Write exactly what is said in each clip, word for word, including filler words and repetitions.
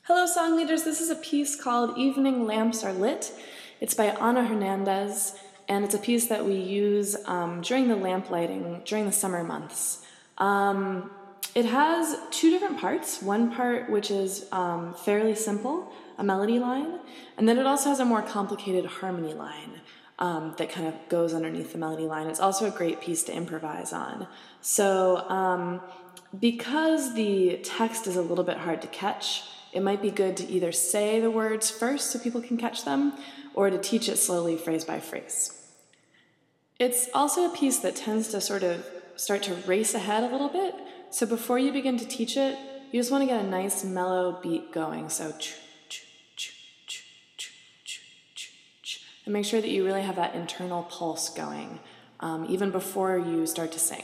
Hello, song leaders. This is a piece called Evening Lamps Are Lit. It's by Ana Hernandez, and it's a piece that we use um, during the lamp lighting during the summer months. Um, it has two different parts. One part which is um, fairly simple, a melody line, and then it also has a more complicated harmony line um, that kind of goes underneath the melody line. It's also a great piece to improvise on. So um, because the text is a little bit hard to catch, it might be good to either say the words first so people can catch them, or to teach it slowly phrase by phrase. It's also a piece that tends to sort of start to race ahead a little bit, so before you begin to teach it, you just want to get a nice mellow beat going, so ch, ch, ch, ch, ch, ch, ch, ch, and make sure that you really have that internal pulse going, um, even before you start to sing.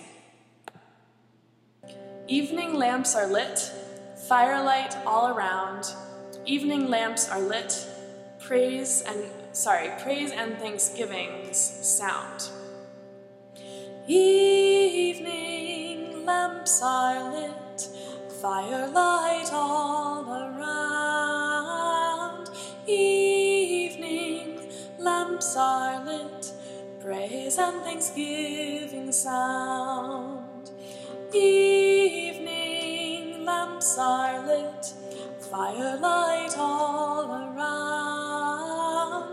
Evening lamps are lit, firelight all around. Evening lamps are lit, praise and sorry, praise and thanksgivings sound. Evening lamps are lit, firelight all around. Evening lamps are lit, praise and thanksgiving sound. Evening lamps are lit, firelight all around.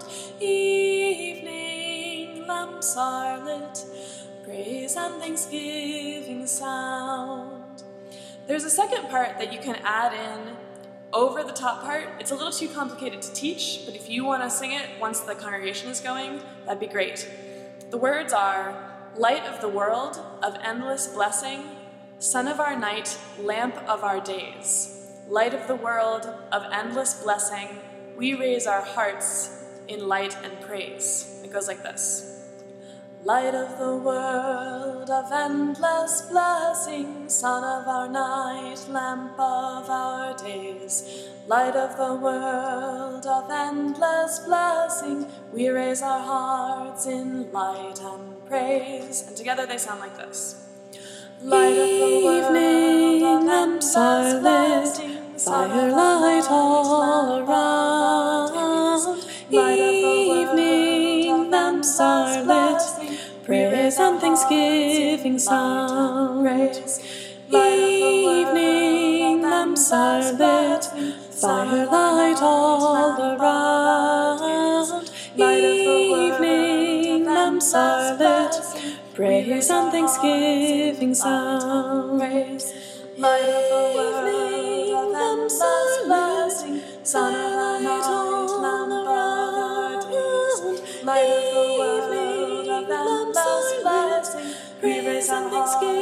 Evening lamps are lit, praise and thanksgiving sound. There's a second part that you can add in over the top part. It's a little too complicated to teach, but if you want to sing it once the congregation is going, that'd be great. The words are, light of the world, of endless blessing, sun of our night, lamp of our days. Light of the world, of endless blessing, we raise our hearts in light and praise. It goes like this. Light of the world, of endless blessing, sun of our night, lamp of our days. Light of the world, of endless blessing, we raise our hearts in light and praise. And together they sound like this. Light of the world, of lamps are lit, firelight all around. Evening lamps are lit, praise and thanksgiving sound. Evening lamps are lit, firelight all around. Evening lamps are lit, praise and thanksgiving sound. Light of the world, of endless blessing, sunlight all around. Light of the world, of endless blessing, praise and thanksgiving.